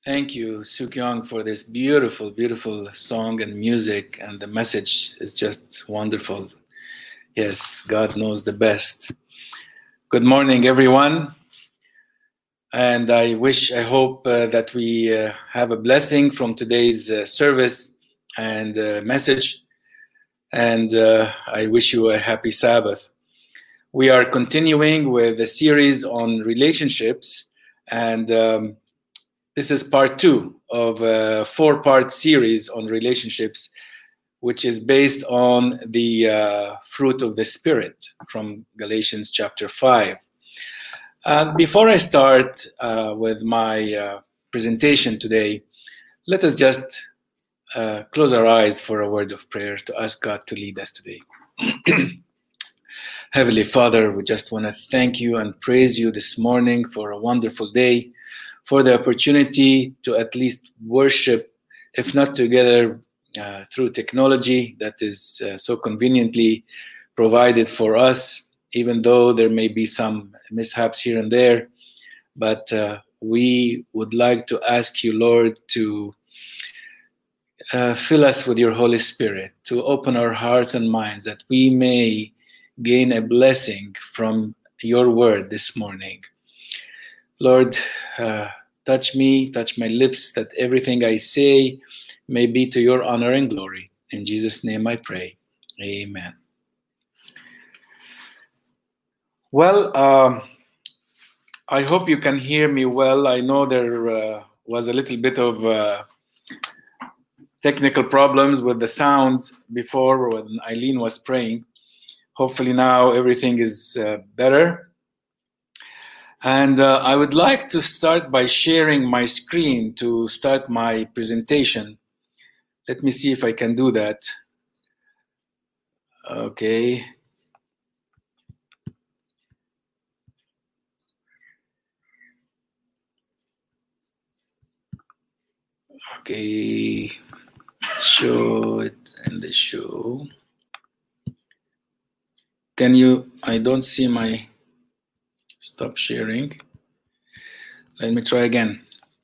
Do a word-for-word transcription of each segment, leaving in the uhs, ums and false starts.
Thank you, Sukyong, for this beautiful, beautiful song and music, and the message is just wonderful. Yes, God knows the best. Good morning, everyone. And I wish, I hope uh, that we uh, have a blessing from today's uh, service and uh, message. And uh, I wish you a happy Sabbath. We are continuing with a series on relationships, and um, this is part two of a four-part series on relationships, which is based on the uh, fruit of the Spirit from Galatians chapter five. Uh, before I start uh, with my uh, presentation today, let us just uh, close our eyes for a word of prayer to ask God to lead us today. Heavenly Father, we just want to thank you and praise you this morning for a wonderful day, for the opportunity to at least worship, if not together, uh, through technology that is uh, so conveniently provided for us, even though there may be some mishaps here and there. But uh, we would like to ask you, Lord, to uh, fill us with your Holy Spirit, to open our hearts and minds that we may gain a blessing from your word this morning. Lord, uh, touch me, touch my lips, that everything I say may be to your honor and glory. In Jesus' name I pray. Amen. Well, um, I hope you can hear me well. I know there uh, was a little bit of uh, technical problems with the sound before when Eileen was praying. Hopefully now everything is uh, better. And uh, I would like to start by sharing my screen to start my presentation. Let me see if I can do that. Okay. Okay. Show it in the show. Can you, I don't see my, stop sharing. Let me try again.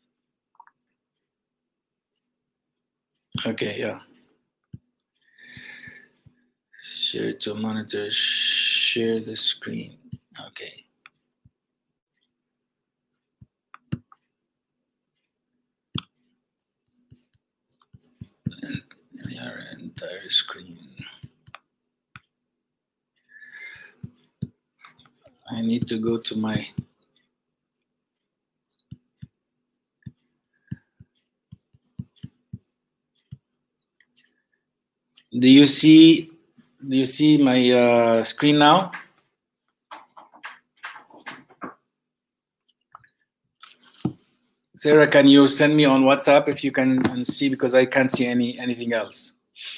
Okay, yeah. Share to monitor, share the screen. Okay. And our entire screen. I need to go to my Do you see do you see my uh, screen now? Sarah, can you send me on WhatsApp if you can see, because I can't see any anything else.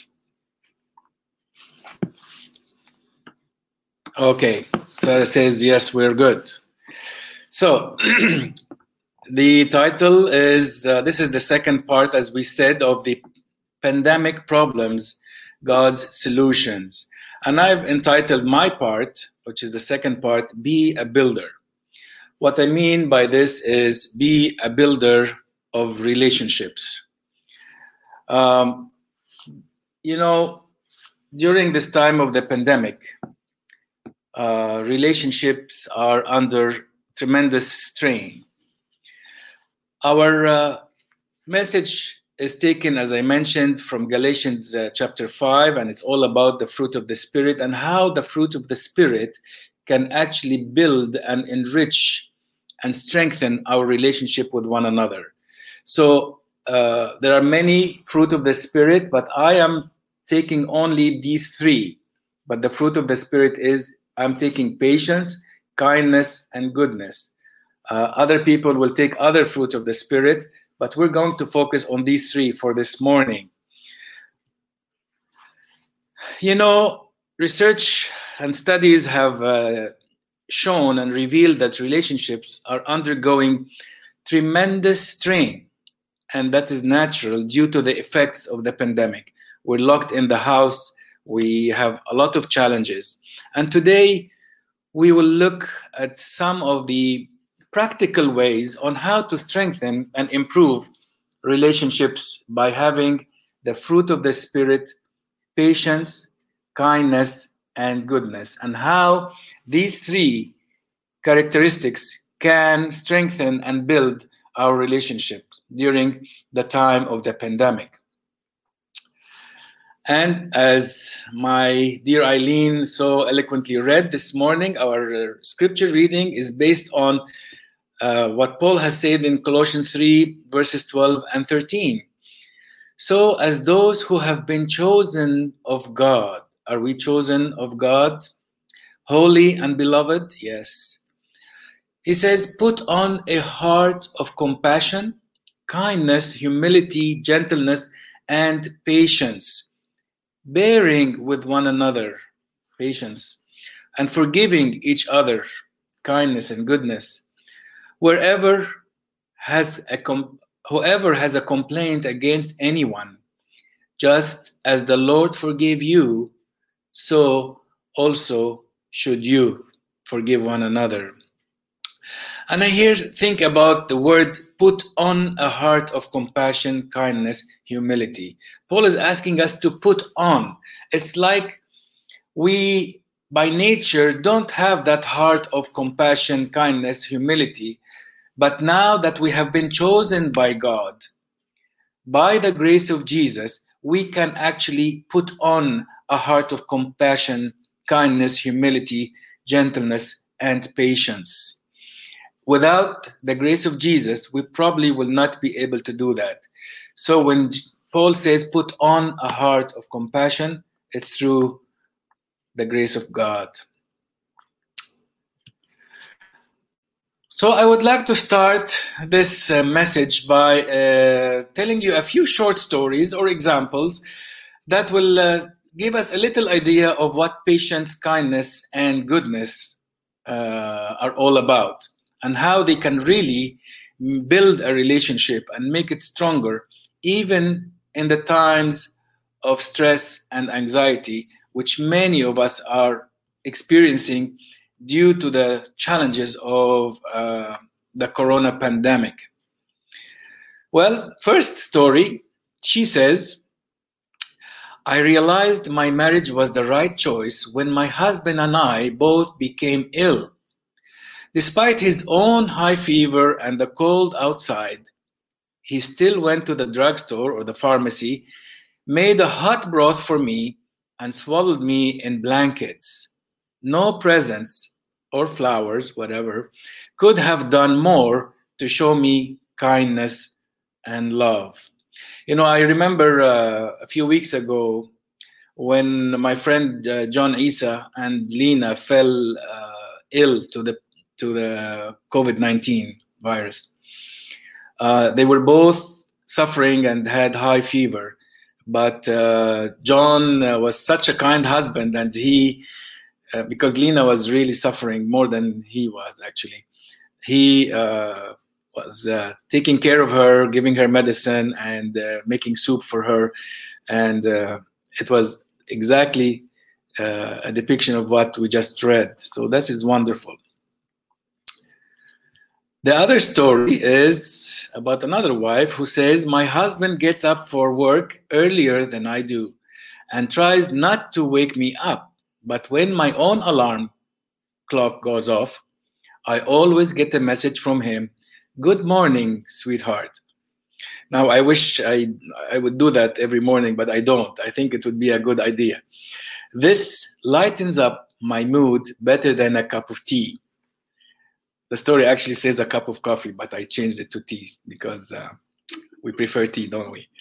Okay, Sarah says yes, we're good. So the title is uh, this is the second part, as we said, of the pandemic problems, God's solutions. And I've entitled my part, which is the second part, Be a Builder. What I mean by this is be a builder of relationships. Um, you know, during this time of the pandemic, uh, relationships are under tremendous strain. Our uh, message is taken, as I mentioned, from Galatians uh, chapter five, and it's all about the fruit of the Spirit and how the fruit of the Spirit can actually build and enrich and strengthen our relationship with one another. So uh, there are many fruit of the Spirit, but I am taking only these three. But the fruit of the Spirit is, I'm taking patience, kindness, and goodness. Uh, other people will take other fruit of the Spirit, but we're going to focus on these three for this morning. You know, research and studies have uh, shown and revealed that relationships are undergoing tremendous strain, and that is natural due to the effects of the pandemic. We're locked in the house, we have a lot of challenges, and today we will look at some of the practical ways on how to strengthen and improve relationships by having the fruit of the Spirit, patience, kindness, and goodness, and how these three characteristics can strengthen and build our relationships during the time of the pandemic. And as my dear Eileen so eloquently read this morning, our scripture reading is based on uh, what Paul has said in Colossians three, verses twelve and thirteen. So as those who have been chosen of God, are we chosen of God? Holy and beloved? Yes. He says, put on a heart of compassion, kindness, humility, gentleness, and patience, bearing with one another, patience, and forgiving each other, kindness and goodness. Wherever has a com- whoever has a complaint against anyone, just as the Lord forgave you, so also should you forgive one another. And I here think about the word put on a heart of compassion, kindness, humility. Paul is asking us to put on. It's like we, by nature, don't have that heart of compassion, kindness, humility. But now that we have been chosen by God, by the grace of Jesus, we can actually put on a heart of compassion, kindness, humility, gentleness, and patience. Without the grace of Jesus, we probably will not be able to do that. So when Paul says put on a heart of compassion, it's through the grace of God. So I would like to start this uh, message by uh, telling you a few short stories or examples that will uh, give us a little idea of what patience, kindness, and goodness uh, are all about, and how they can really build a relationship and make it stronger, even in the times of stress and anxiety, which many of us are experiencing due to the challenges of uh, the corona pandemic. Well, first story, she says, I realized my marriage was the right choice when my husband and I both became ill. Despite his own high fever and the cold outside, he still went to the drugstore or the pharmacy, made a hot broth for me, and swallowed me in blankets. No presents or flowers, whatever, could have done more to show me kindness and love. You know, I remember uh, a few weeks ago when my friend uh, John Isa and Lena fell uh, ill to the to the COVID nineteen virus. Uh, they were both suffering and had high fever, but uh, John uh, was such a kind husband, and he, uh, because Lena was really suffering more than he was actually, he uh, was uh, taking care of her, giving her medicine, and uh, making soup for her, and uh, it was exactly uh, a depiction of what we just read. So this is wonderful. The other story is about another wife who says, my husband gets up for work earlier than I do and tries not to wake me up. But when my own alarm clock goes off, I always get a message from him, good morning, sweetheart. Now, I wish I, I would do that every morning, but I don't. I think it would be a good idea. This lightens up my mood better than a cup of tea. The story actually says a cup of coffee, but I changed it to tea because uh, we prefer tea, don't we?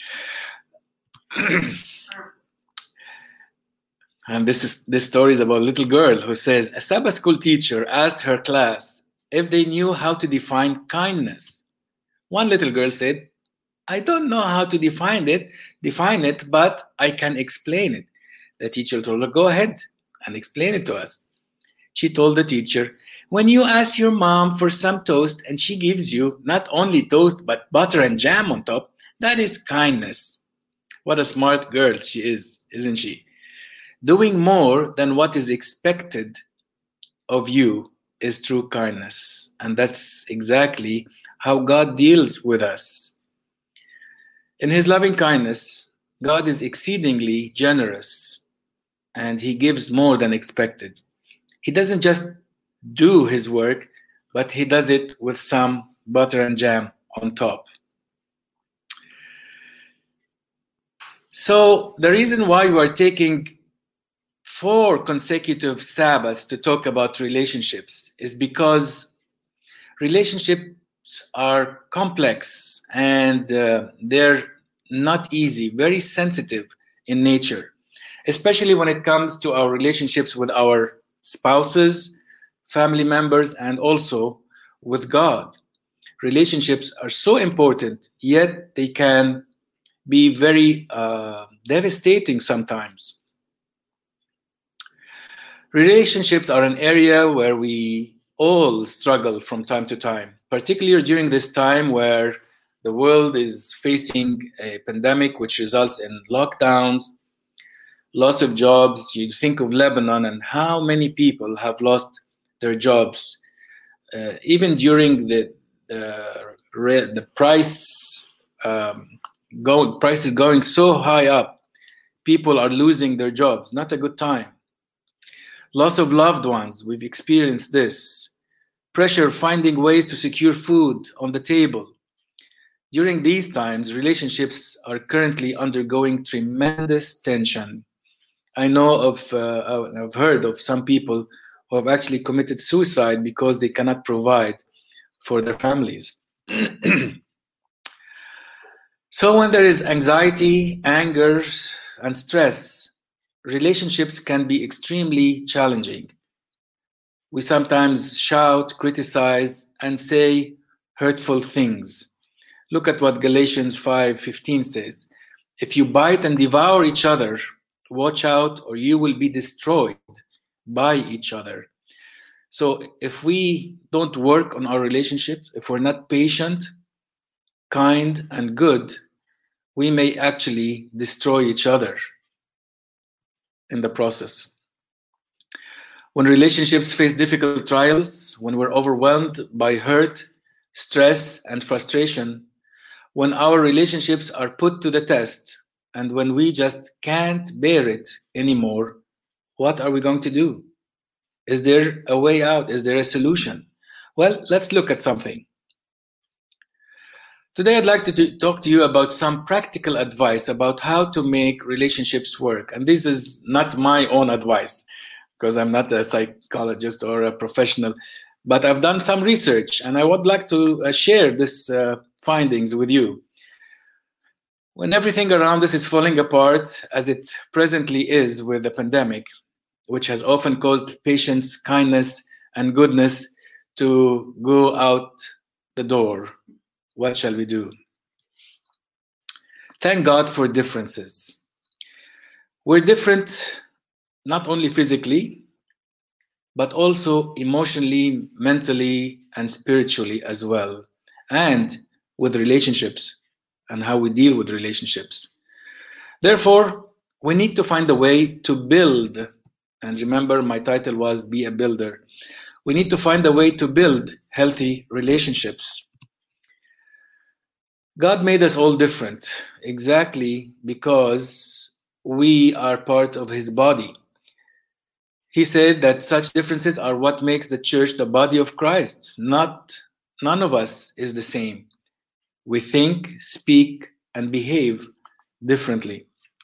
And this is this story is about a little girl who says, a Sabbath school teacher asked her class if they knew how to define kindness. One little girl said, I don't know how to define it, define it, but I can explain it. The teacher told her, go ahead and explain it to us. She told the teacher, when you ask your mom for some toast and she gives you not only toast but butter and jam on top, that is kindness. What a smart girl she is, isn't she? Doing more than what is expected of you is true kindness. And that's exactly how God deals with us. In his loving kindness, God is exceedingly generous, and he gives more than expected. He doesn't just do his work, but he does it with some butter and jam on top. So the reason why we are taking four consecutive Sabbaths to talk about relationships is because relationships are complex and uh, they're not easy, very sensitive in nature, especially when it comes to our relationships with our spouses, family members, and also with God. Relationships are so important, yet they can be very uh, devastating sometimes. Relationships are an area where we all struggle from time to time, particularly during this time where the world is facing a pandemic which results in lockdowns, loss of jobs. You think of Lebanon and how many people have lost their jobs, uh, even during the uh, the price um, go, prices going so high up. People are losing their jobs. Not a good time. Loss of loved ones. We've experienced this. Pressure finding ways to secure food on the table. During these times, relationships are currently undergoing tremendous tension. I know of, uh, I've heard of some people who have actually committed suicide because they cannot provide for their families. So when there is anxiety, anger, and stress, relationships can be extremely challenging. We sometimes shout, criticize, and say hurtful things. Look at what Galatians five fifteen says. If you bite and devour each other, watch out or you will be destroyed by each other. So if we don't work on our relationships, if we're not patient, kind, and good, we may actually destroy each other in the process. When relationships face difficult trials, when we're overwhelmed by hurt, stress, and frustration, when our relationships are put to the test, and when we just can't bear it anymore, what are we going to do? Is there a way out? Is there a solution? Well, let's look at something. Today, I'd like to do, talk to you about some practical advice about how to make relationships work. And this is not my own advice, because I'm not a psychologist or a professional, but I've done some research and I would like to uh, share this uh, findings with you. When everything around us is falling apart, as it presently is with the pandemic, which has often caused patience, kindness, and goodness to go out the door, what shall we do? Thank God for differences. We're different not only physically, but also emotionally, mentally, and spiritually as well, and with relationships and how we deal with relationships. Therefore, we need to find a way to build, and remember my title was Be a Builder. We need to find a way to build healthy relationships. God made us all different, exactly because we are part of his body. He said that such differences are what makes the church the body of Christ. Not, none of us is the same. We think, speak, and behave differently.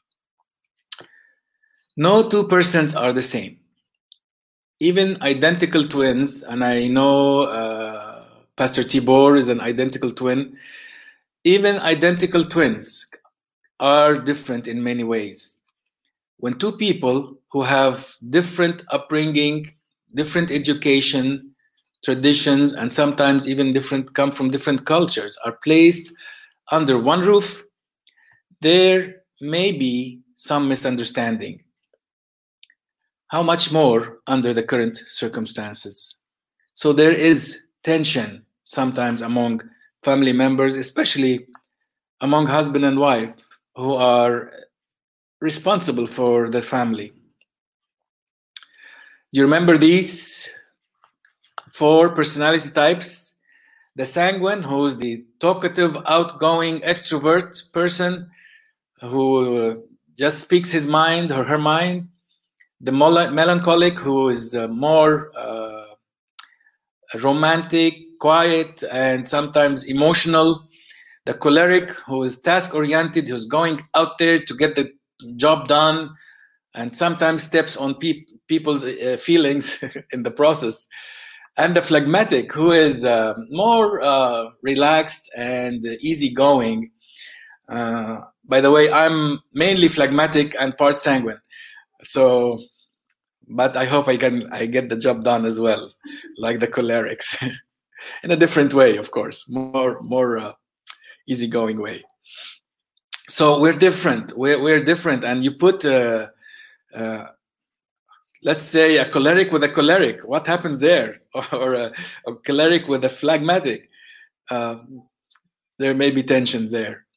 No two persons are the same. Even identical twins, and I know uh, Pastor Tibor is an identical twin, even identical twins are different in many ways. When two people who have different upbringing, different education, traditions, and sometimes even different come from different cultures are placed under one roof, there may be some misunderstanding. How much more under the current circumstances? So there is tension sometimes among family members, especially among husband and wife who are responsible for the family. Do you remember these four personality types. The sanguine, who is the talkative, outgoing, extrovert person who uh, just speaks his mind or her mind. The mol- melancholic, who is uh, more uh, romantic, quiet, and sometimes emotional. The choleric, who is task-oriented, who's going out there to get the job done, and sometimes steps on pe- people's uh, feelings in the process. And the phlegmatic, who is uh, more uh, relaxed and easygoing. Uh, by the way, I'm mainly phlegmatic and part sanguine, so, but I hope I can I get the job done as well, like the cholerics, in a different way, of course, more more uh, easygoing way. So we're different. We're we're different, and you put. Uh, uh, let's say a choleric with a choleric, what happens there? Or a, a choleric with a phlegmatic, uh, there may be tension there.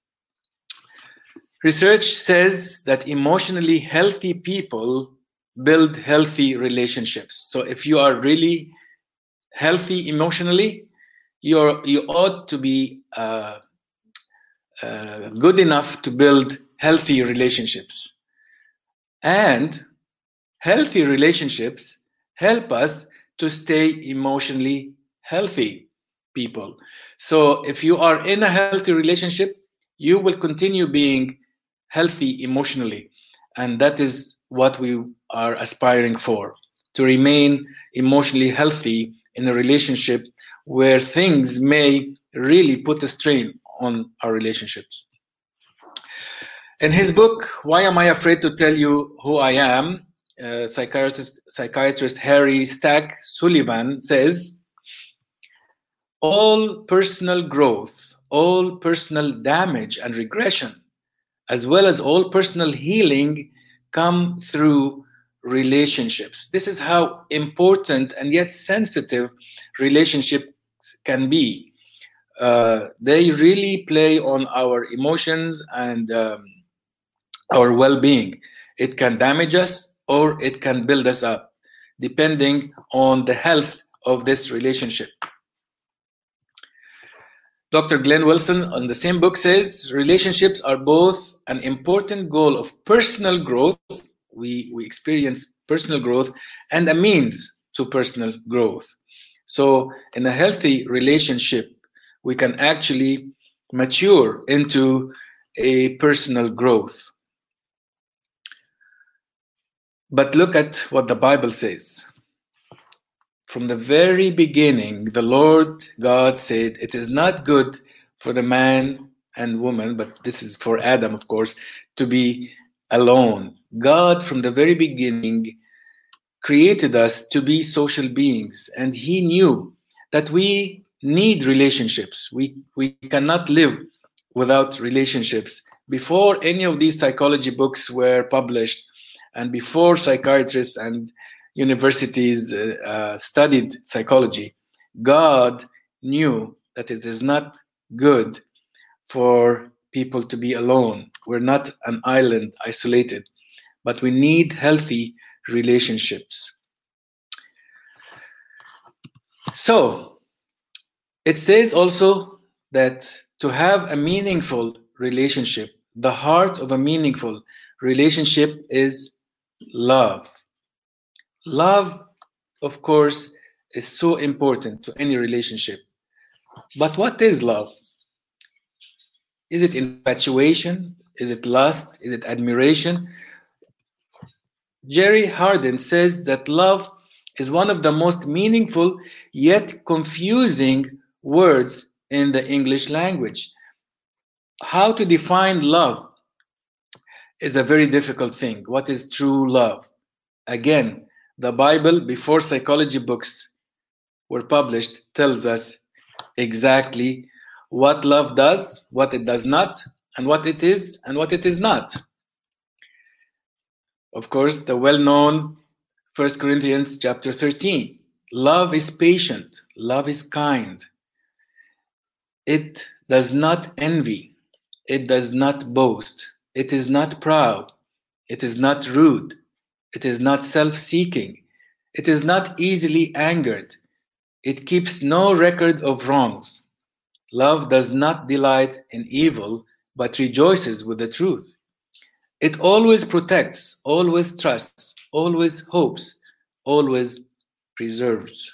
Research says that emotionally healthy people build healthy relationships. So if you are really healthy emotionally, you're you ought to be uh, uh, good enough to build healthy relationships. And healthy relationships help us to stay emotionally healthy people. So if you are in a healthy relationship, you will continue being healthy emotionally. And that is what we are aspiring for, to remain emotionally healthy in a relationship where things may really put a strain on our relationships. In his book, Why Am I Afraid to Tell You Who I Am? Uh, psychiatrist, psychiatrist Harry Stack Sullivan says, all personal growth, all personal damage and regression, as well as all personal healing, come through relationships. This is how important and yet sensitive relationships can be. Uh, they really play on our emotions and um, our well-being. It can damage us or it can build us up, depending on the health of this relationship. Doctor Glenn Wilson on the same book says, relationships are both an important goal of personal growth, we, we experience personal growth, and a means to personal growth. So in a healthy relationship, we can actually mature into a personal growth. But look at what the Bible says. From the very beginning, the Lord God said, it is not good for the man and woman, but this is for Adam, of course, to be alone. God, from the very beginning, created us to be social beings, and he knew that we need relationships. We, we cannot live without relationships. Before any of these psychology books were published, and before psychiatrists and universities uh, uh, studied psychology, God knew that it is not good for people to be alone. We're not an island isolated, but we need healthy relationships. So it says also that to have a meaningful relationship, the heart of a meaningful relationship is love. Love, of course, is so important to any relationship. But what is love? Is it infatuation? Is it lust? Is it admiration? Jerry Hardin says that love is one of the most meaningful yet confusing words in the English language. How to define love is a very difficult thing. What is true love? Again, the Bible, before psychology books were published, tells us exactly what love does, what it does not, and what it is and what it is not. Of course, the well-known First Corinthians chapter thirteen. Love is patient. Love is kind. It does not envy. It does not boast. It is not proud. It is not rude. It is not self-seeking. It is not easily angered. It keeps no record of wrongs. Love does not delight in evil, but rejoices with the truth. It always protects, always trusts, always hopes, always preserves.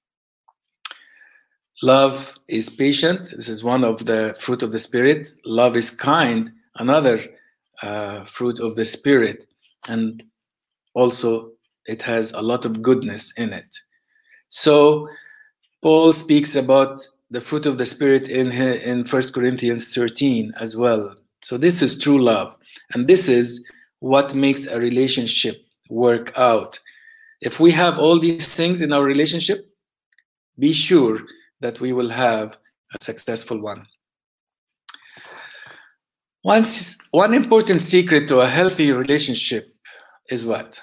Love is patient. This is one of the fruit of the Spirit. Love is kind, another uh, fruit of the Spirit. And also, it has a lot of goodness in it. So, Paul speaks about the fruit of the Spirit in, in First Corinthians thirteen as well. So, this is true love. And this is what makes a relationship work out. If we have all these things in our relationship, be sure that we will have a successful one. Once, one important secret to a healthy relationship is what?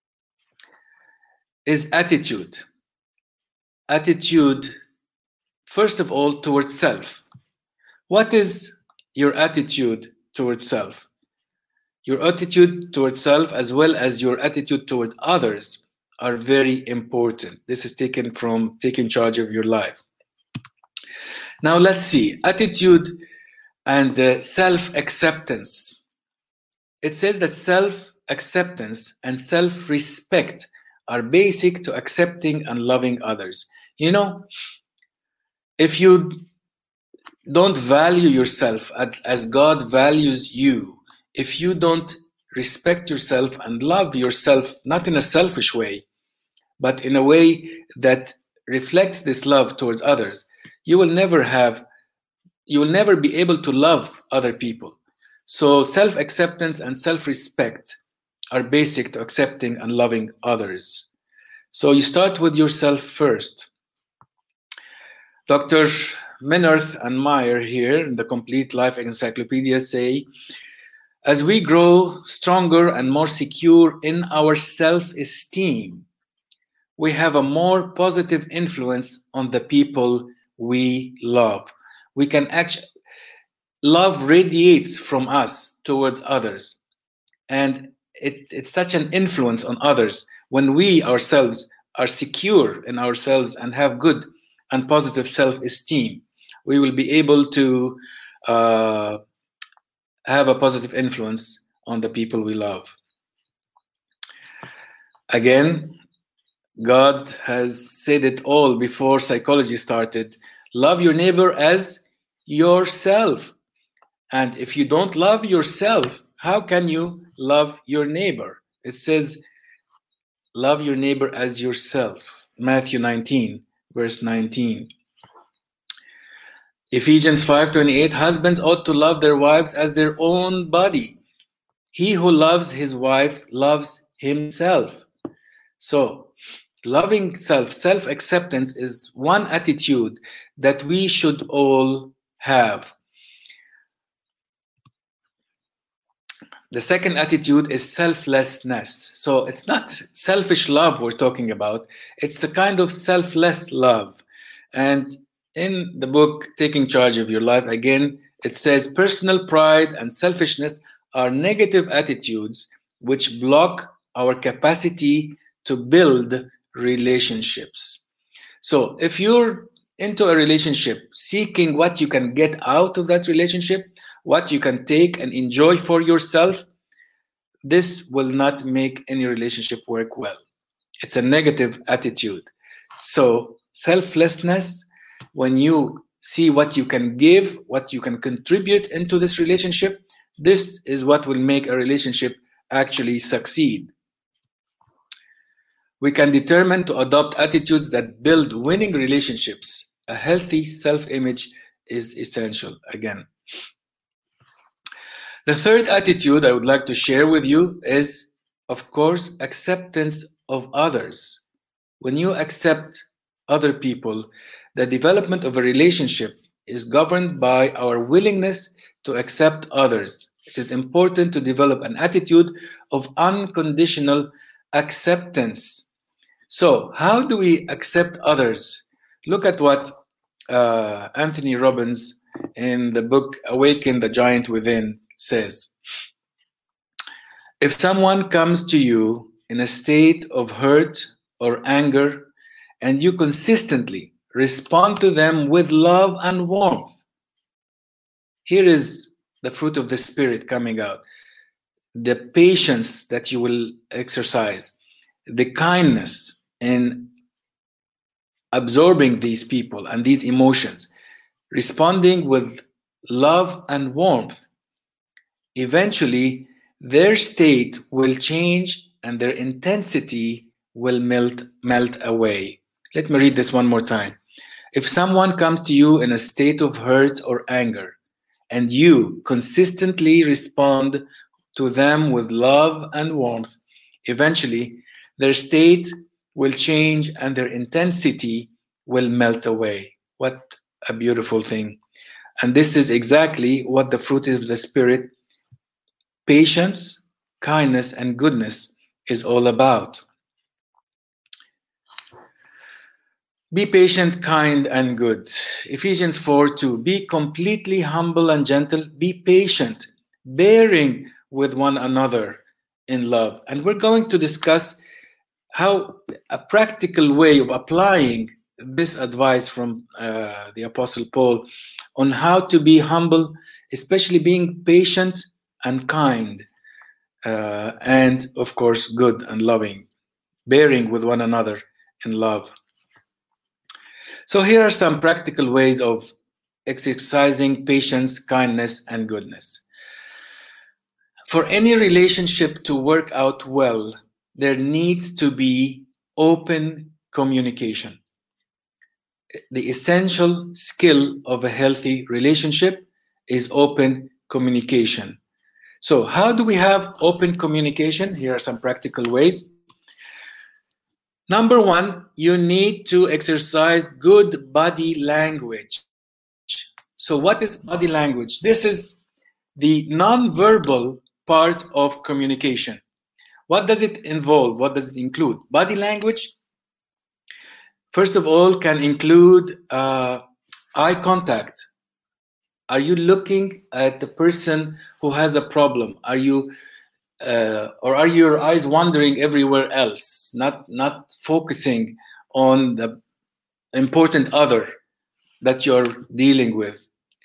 Is attitude. Attitude, first of all, towards self. What is your attitude towards self? Your attitude towards self as well as your attitude toward others are very important. This is taken from taking charge of your life. Now let's see, attitude and uh, self-acceptance. It says that self-acceptance and self-respect are basic to accepting and loving others. You know, if you don't value yourself as God values you, if you don't respect yourself and love yourself, not in a selfish way, but in a way that reflects this love towards others, you will never have, you will never be able to love other people. So self-acceptance and self-respect are basic to accepting and loving others. So you start with yourself first. Doctor Minirth and Meyer here in the Complete Life Encyclopedia say, as we grow stronger and more secure in our self-esteem, we have a more positive influence on the people we love. We can actually, love radiates from us towards others. And it, it's such an influence on others when we ourselves are secure in ourselves and have good and positive self-esteem. We will be able to uh, have a positive influence on the people we love. Again, God has said it all before psychology started. Love your neighbor as yourself. And if you don't love yourself, how can you love your neighbor? It says, love your neighbor as yourself. Matthew nineteen, verse nineteen. Ephesians five twenty-eight, husbands ought to love their wives as their own body. He who loves his wife loves himself. So, loving self, self-acceptance is one attitude that we should all have. The second attitude is selflessness. So it's not selfish love we're talking about. It's a kind of selfless love. And in the book, Taking Charge of Your Life, again, it says personal pride and selfishness are negative attitudes which block our capacity to build relationships. So if you're into a relationship seeking what you can get out of that relationship, what you can take and enjoy for yourself, this will not make any relationship work well. It's a negative attitude. So selflessness, when you see what you can give, what you can contribute into this relationship, this is what will make a relationship actually succeed. We can determine to adopt attitudes that build winning relationships. A healthy self-image is essential, again. The third attitude I would like to share with you is, of course, acceptance of others. When you accept other people, the development of a relationship is governed by our willingness to accept others. It is important to develop an attitude of unconditional acceptance. So, how do we accept others? Look at what uh, Anthony Robbins in the book Awaken the Giant Within says. If someone comes to you in a state of hurt or anger and you consistently respond to them with love and warmth. Here is the fruit of the Spirit coming out. The patience that you will exercise, the kindness in absorbing these people and these emotions, responding with love and warmth. Eventually, their state will change and their intensity will melt, melt away. Let me read this one more time. If someone comes to you in a state of hurt or anger, and you consistently respond to them with love and warmth, eventually their state will change and their intensity will melt away. What a beautiful thing. And this is exactly what the fruit of the Spirit, patience, kindness, and goodness is all about. Be patient, kind, and good. Ephesians four two. Be completely humble and gentle. Be patient, bearing with one another in love. And we're going to discuss how a practical way of applying this advice from uh, the Apostle Paul on how to be humble, especially being patient and kind, uh, and of course, good and loving, bearing with one another in love. So here are some practical ways of exercising patience, kindness, and goodness. For any relationship to work out well, there needs to be open communication. The essential skill of a healthy relationship is open communication. So how do we have open communication? Here are some practical ways. Number one, you need to exercise good body language. So what is body language? This is the non-verbal part of communication. What does it involve? What does it include? Body language, first of all, can include uh, eye contact. Are you looking at the person who has a problem? Are you Uh, or are your eyes wandering everywhere else, not not focusing on the important other that you're dealing with?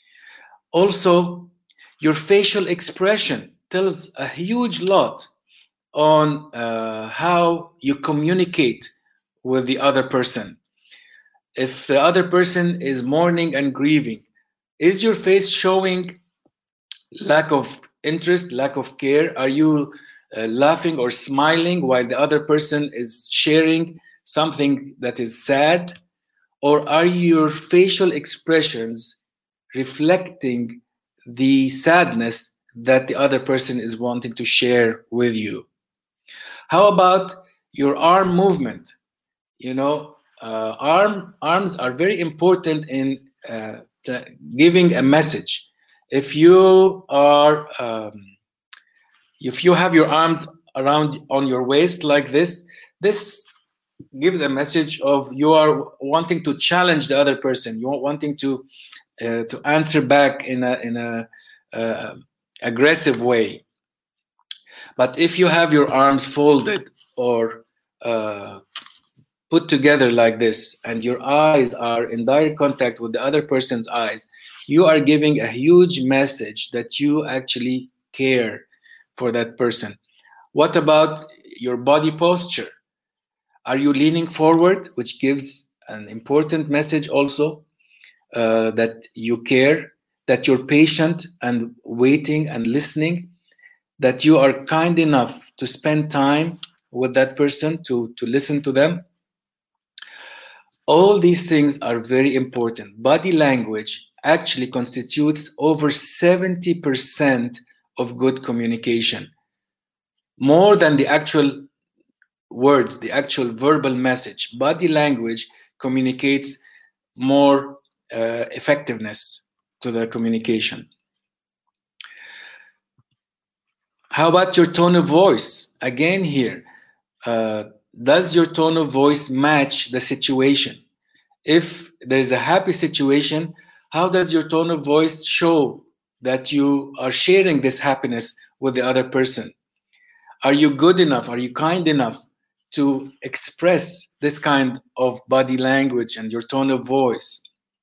Also, your facial expression tells a huge lot on uh, how you communicate with the other person. If the other person is mourning and grieving, is your face showing lack of interest, lack of care? Are you uh, laughing or smiling while the other person is sharing something that is sad? Or are your facial expressions reflecting the sadness that the other person is wanting to share with you? How about your arm movement? You know, uh, arm arms are very important in uh, giving a message. If you are, um, if you have your arms around on your waist like this, this gives a message of you are wanting to challenge the other person. You are wanting to uh, to answer back in a in a uh, aggressive way. But if you have your arms folded or uh, put together like this, and your eyes are in direct contact with the other person's eyes, you are giving a huge message that you actually care for that person. What about your body posture? Are you leaning forward, which gives an important message also uh, that you care, that you're patient and waiting and listening, that you are kind enough to spend time with that person, to, to listen to them? All these things are very important. Body language actually constitutes over seventy percent of good communication, more than the actual words, the actual verbal message. Body language communicates more uh, effectiveness to the communication. How about your tone of voice? Again here, uh, does your tone of voice match the situation? If there's a happy situation, how does your tone of voice show that you are sharing this happiness with the other person? Are you good enough? Are you kind enough to express this kind of body language and your tone of voice.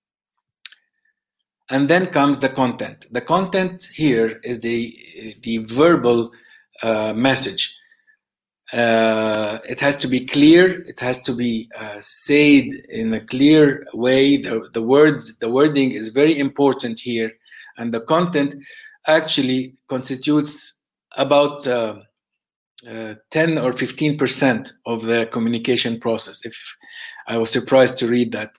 And then comes the content. The content here is the, the verbal uh, message. Uh, it has to be clear. It has to be uh, said in a clear way. The, the words, the wording is very important here. And the content actually constitutes about uh, uh, ten or fifteen percent of the communication process. If I was surprised to read that.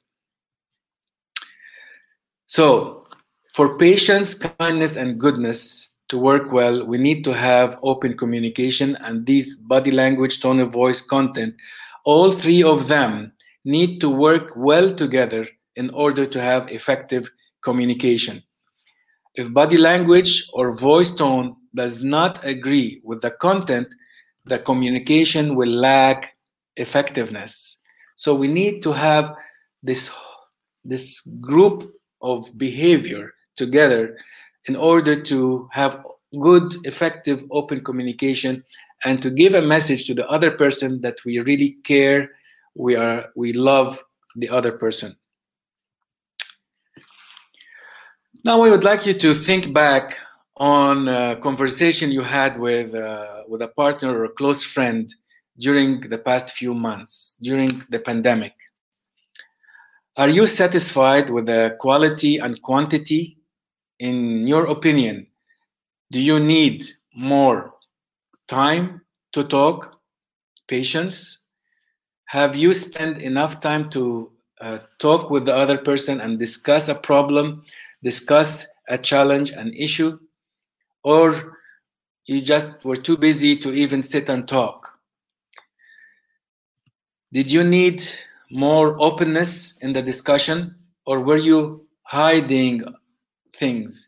So for patience, kindness, and goodness to work well, we need to have open communication, and these body language, tone of voice, content, all three of them need to work well together in order to have effective communication. If body language or voice tone does not agree with the content, the communication will lack effectiveness. So we need to have this, this group of behavior together in order to have good, effective, open communication and to give a message to the other person that we really care, we are, we love the other person. Now I would like you to think back on a conversation you had with, uh, with a partner or a close friend during the past few months, during the pandemic. Are you satisfied with the quality and quantity? In your opinion, do you need more time to talk, patience? Have you spent enough time to uh, talk with the other person and discuss a problem, discuss a challenge, an issue? Or you just were too busy to even sit and talk? Did you need more openness in the discussion, or were you hiding things?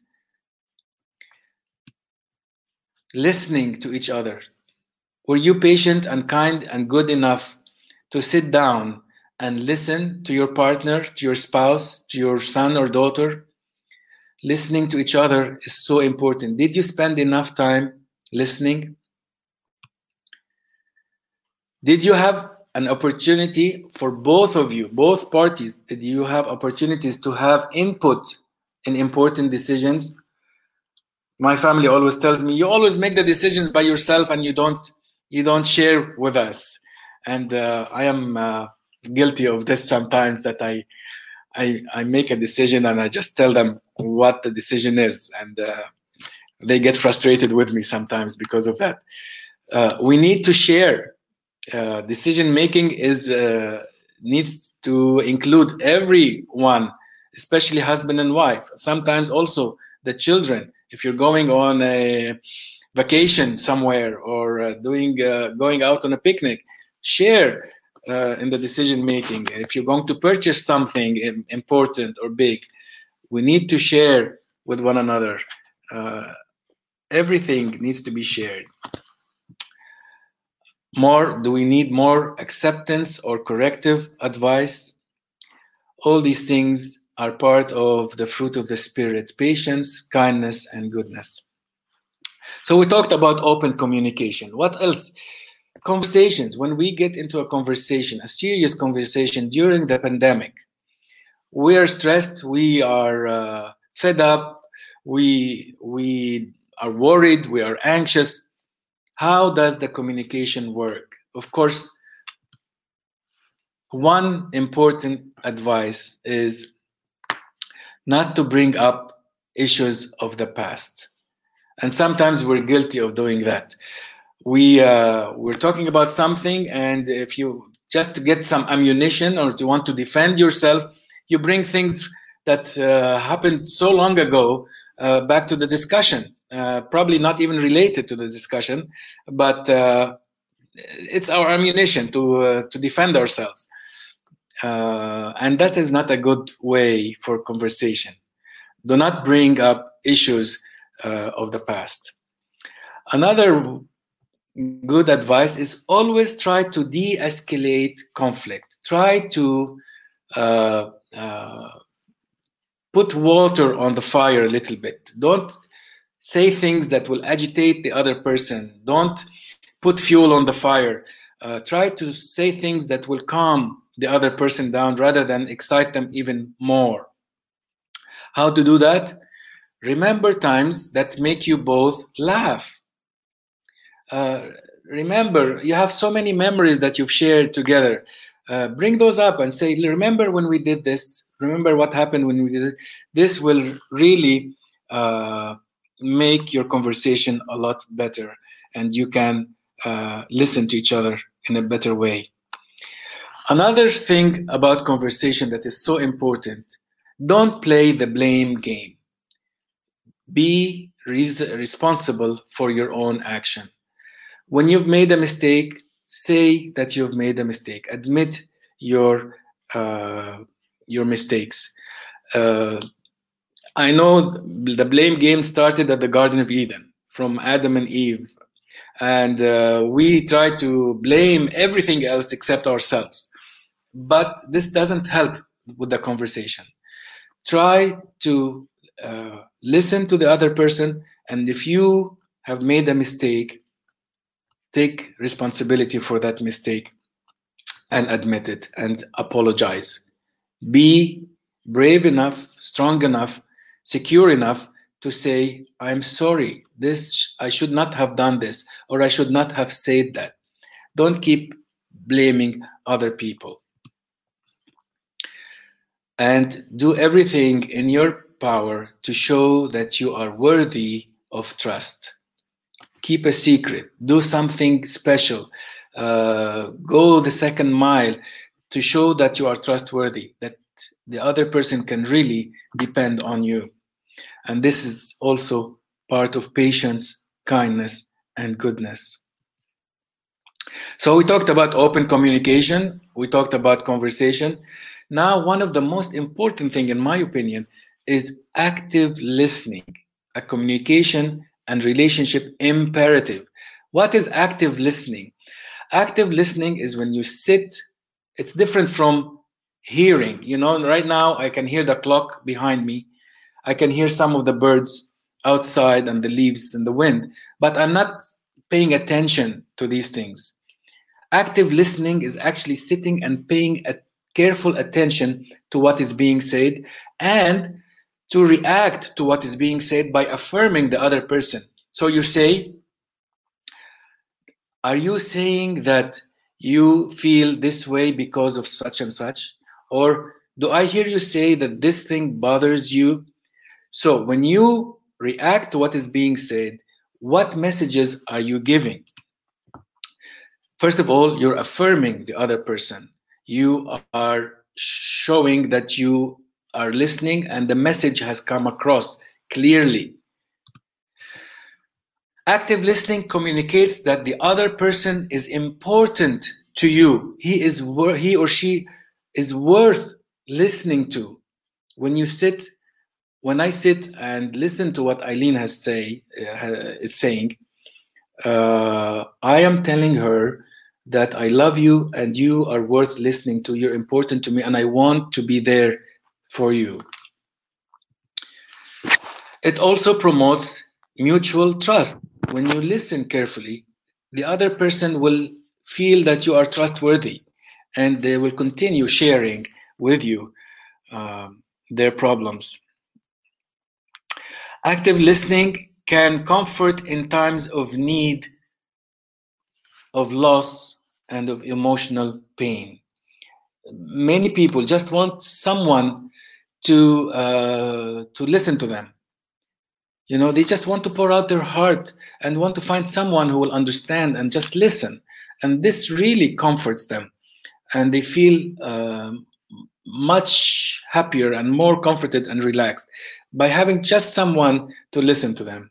Listening to each other. Were you patient and kind and good enough to sit down and listen to your partner, to your spouse, to your son or daughter? Listening to each other is so important. Did you spend enough time listening? Did you have an opportunity for both of you, both parties? Did you have opportunities to have input in important decisions? My family always tells me, you always make the decisions by yourself and you don't you don't share with us. And uh, I am uh, guilty of this sometimes, that I, I I make a decision and I just tell them what the decision is, and uh, they get frustrated with me sometimes because of that. Uh, we need to share. Uh, decision making is uh, needs to include everyone, especially husband and wife. Sometimes also the children. If you're going on a vacation somewhere or uh, doing uh, going out on a picnic, share uh, in the decision making. If you're going to purchase something important or big, we need to share with one another. Uh, everything needs to be shared. More, do we need more acceptance or corrective advice? All these things are part of the fruit of the Spirit: patience, kindness, and goodness. So we talked about open communication. What else? Conversations. When we get into a conversation, a serious conversation during the pandemic, we are stressed, we are uh, fed up, we, we are worried, we are anxious. How does the communication work? Of course, one important advice is not to bring up issues of the past. And sometimes we're guilty of doing that. We, uh, we're talking about something, and if you just to get some ammunition or to want to defend yourself, you bring things that uh, happened so long ago uh, back to the discussion. Uh, probably not even related to the discussion, but uh, it's our ammunition to, uh, to defend ourselves. Uh, and that is not a good way for conversation. Do not bring up issues uh, of the past. Another good advice is always try to de-escalate conflict. Try to uh, uh, put water on the fire a little bit. Don't say things that will agitate the other person. Don't put fuel on the fire. Uh, try to say things that will calm the other person down rather than excite them even more. How to do that? Remember times that make you both laugh. Uh, remember, you have so many memories that you've shared together. Uh, bring those up and say, remember when we did this? Remember what happened when we did it? This will really uh, make your conversation a lot better, and you can uh, listen to each other in a better way. Another thing about conversation that is so important, don't play the blame game. Be res- responsible for your own action. When you've made a mistake, say that you've made a mistake. Admit your uh, your mistakes. Uh, I know the blame game started at the Garden of Eden from Adam and Eve, and uh, we try to blame everything else except ourselves. But this doesn't help with the conversation. Try to uh, listen to the other person, and if you have made a mistake, take responsibility for that mistake and admit it and apologize. Be brave enough, strong enough, secure enough to say, I'm sorry, this I should not have done this, or I should not have said that. Don't keep blaming other people. And do everything in your power to show that you are worthy of trust. Keep a secret. Do something special. Uh, go the second mile to show that you are trustworthy, that the other person can really depend on you. And this is also part of patience, kindness, and goodness. So we talked about open communication. We talked about conversation. Now, one of the most important thing, in my opinion, is active listening, a communication and relationship imperative. What is active listening? Active listening is when you sit, it's different from hearing. You know, right now I can hear the clock behind me. I can hear some of the birds outside and the leaves and the wind, but I'm not paying attention to these things. Active listening is actually sitting and paying a careful attention to what is being said and to react to what is being said by affirming the other person. So you say, are you saying that you feel this way because of such and such? Or do I hear you say that this thing bothers you? So when you react to what is being said, what messages are you giving? First of all, you're affirming the other person. You are showing that you are listening and the message has come across clearly. Active listening communicates that the other person is important to you. He is wor- he or she is worth listening to. When you sit, when I sit and listen to what Eileen has say uh, is saying, uh, I am telling her that I love you and you are worth listening to. You're important to me, and I want to be there for you. It also promotes mutual trust. When you listen carefully, the other person will feel that you are trustworthy, and they will continue sharing with you um, their problems. Active listening can comfort in times of need, of loss, and of emotional pain. Many people just want someone to uh, to listen to them. You know, they just want to pour out their heart and want to find someone who will understand and just listen. And this really comforts them, and they feel uh, much happier and more comforted and relaxed by having just someone to listen to them.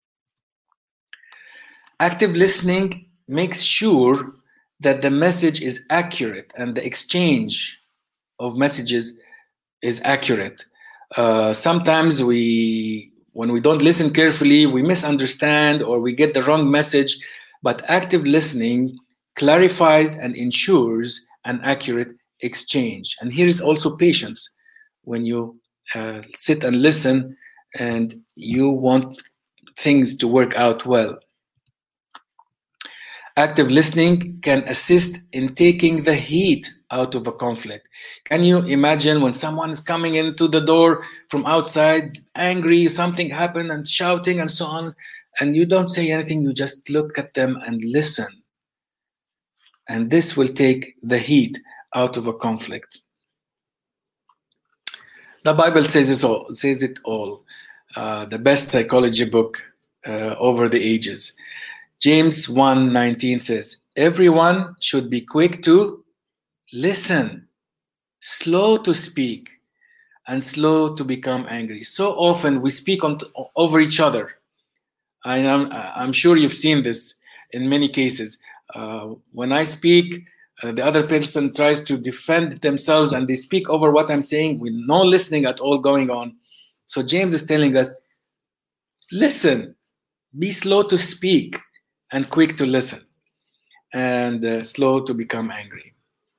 Active listening makes sure that the message is accurate and the exchange of messages is accurate. Uh, sometimes we, when we don't listen carefully, we misunderstand or we get the wrong message, but active listening clarifies and ensures an accurate exchange. And here is also patience. When you uh, sit and listen and you want things to work out well. Active listening can assist in taking the heat out of a conflict. Can you imagine when someone is coming into the door from outside, angry, something happened, and shouting and so on, and you don't say anything, you just look at them and listen. And this will take the heat out of a conflict. The Bible says it all. Says it all. Uh, the best psychology book uh, over the ages. James one nineteen says, everyone should be quick to listen, slow to speak, and slow to become angry. So often we speak on, over each other. I am, I'm sure you've seen this in many cases. Uh, when I speak, uh, the other person tries to defend themselves and they speak over what I'm saying with no listening at all going on. So James is telling us, listen, be slow to speak and quick to listen, and uh, slow to become angry.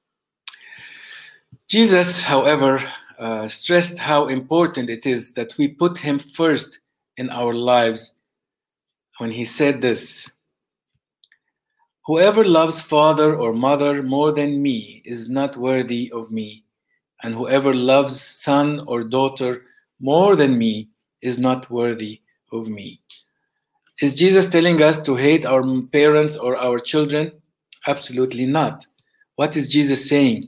Jesus, however, uh, stressed how important it is that we put him first in our lives when he said this: whoever loves father or mother more than me is not worthy of me, and whoever loves son or daughter more than me is not worthy of me. Is Jesus telling us to hate our parents or our children? Absolutely not. What is Jesus saying?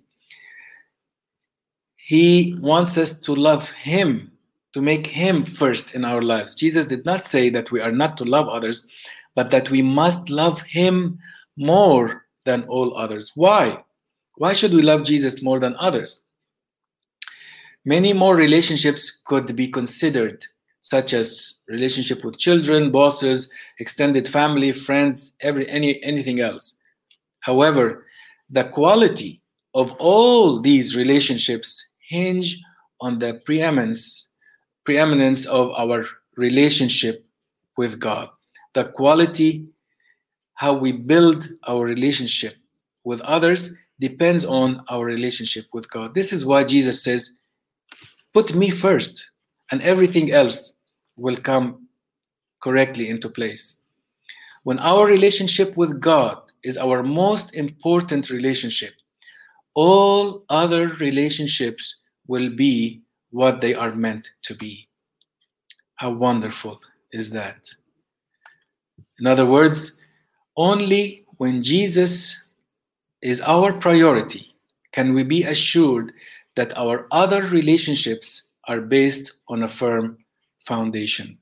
He wants us to love him, to make him first in our lives. Jesus did not say that we are not to love others, but that we must love him more than all others. Why? Why should we love Jesus more than others? Many more relationships could be considered, such as relationship with children, bosses, extended family, friends, every any anything else. However, the quality of all these relationships hinge on the preeminence, preeminence of our relationship with God. The quality, how we build our relationship with others, depends on our relationship with God. This is why Jesus says, put me first, and everything else will come correctly into place. When our relationship with God is our most important relationship, all other relationships will be what they are meant to be. How wonderful is that? In other words, only when Jesus is our priority can we be assured that our other relationships are based on a firm foundation.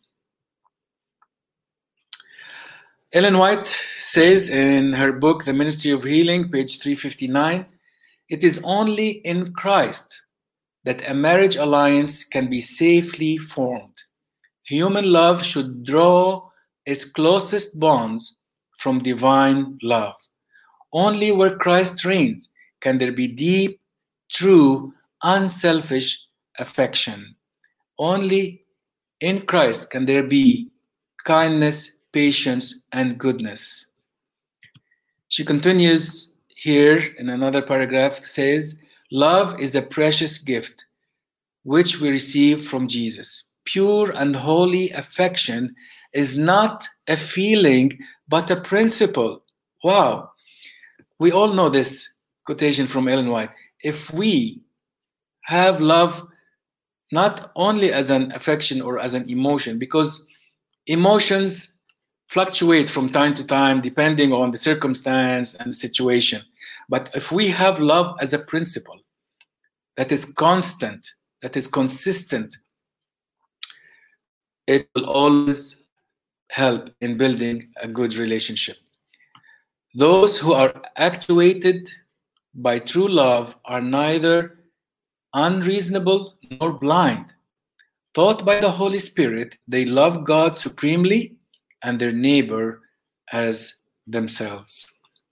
Ellen White says in her book, The Ministry of Healing, page three fifty-nine, it is only in Christ that a marriage alliance can be safely formed. Human love should draw its closest bonds from divine love. Only where Christ reigns can there be deep, true, unselfish affection. Only in Christ can there be kindness, patience, and goodness. She continues here in another paragraph, says, love is a precious gift which we receive from Jesus. Pure and holy affection is not a feeling, but a principle. Wow. We all know this quotation from Ellen White. If we have love not only as an affection or as an emotion, because emotions fluctuate from time to time depending on the circumstance and the situation. But if we have love as a principle that is constant, that is consistent, it will always help in building a good relationship. Those who are actuated by true love are neither unreasonable nor blind. Taught by the Holy Spirit, they love God supremely and their neighbor as themselves.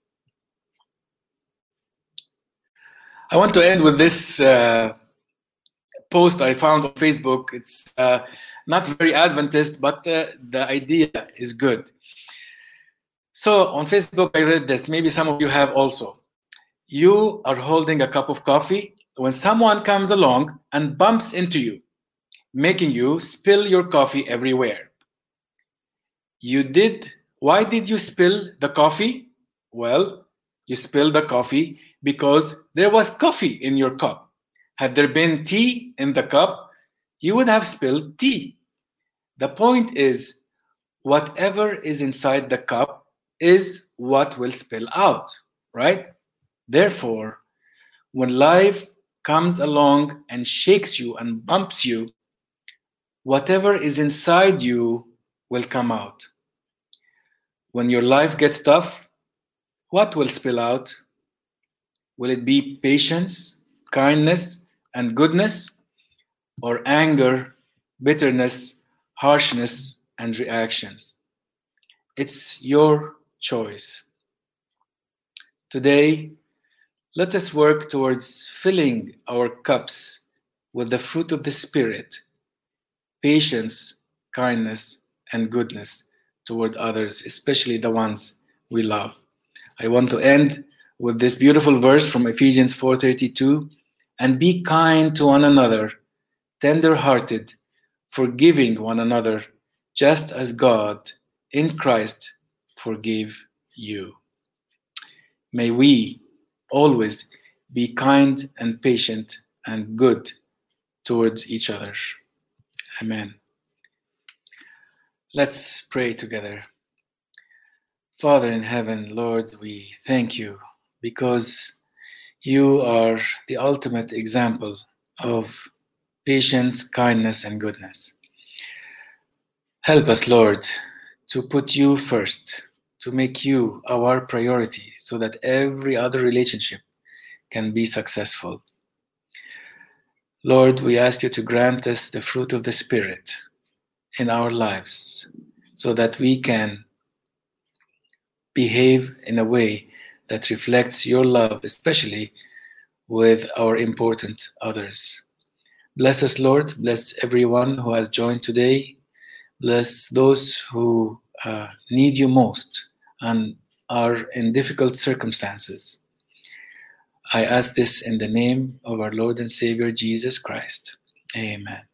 I want to end with this uh, post I found on Facebook. It's uh, not very Adventist, but uh, the idea is good. So on Facebook, I read this. Maybe some of you have also. You are holding a cup of coffee when someone comes along and bumps into you, making you spill your coffee everywhere. You did. Why did you spill the coffee? Well, you spilled the coffee because there was coffee in your cup. Had there been tea in the cup, you would have spilled tea. The point is, whatever is inside the cup is what will spill out, right? Therefore, when life comes along and shakes you and bumps you, whatever is inside you will come out. When your life gets tough, what will spill out? Will it be patience, kindness, and goodness, or anger, bitterness, harshness, and reactions? It's your choice. Today, let us work towards filling our cups with the fruit of the Spirit, patience, kindness, and goodness toward others, especially the ones we love. I want to end with this beautiful verse from Ephesians four thirty-two, and be kind to one another, tender-hearted, forgiving one another, just as God in Christ forgave you. May we always be kind and patient and good towards each other. Amen. Let's pray together. Father in heaven, Lord, we thank you because you are the ultimate example of patience, kindness, and goodness. Help us, Lord, to put you first, to make you our priority so that every other relationship can be successful. Lord, we ask you to grant us the fruit of the Spirit in our lives so that we can behave in a way that reflects your love, especially with our important others. Bless us, Lord. Bless everyone who has joined today. Bless those who uh, need you most and are in difficult circumstances. I ask this in the name of our Lord and Savior, Jesus Christ. Amen.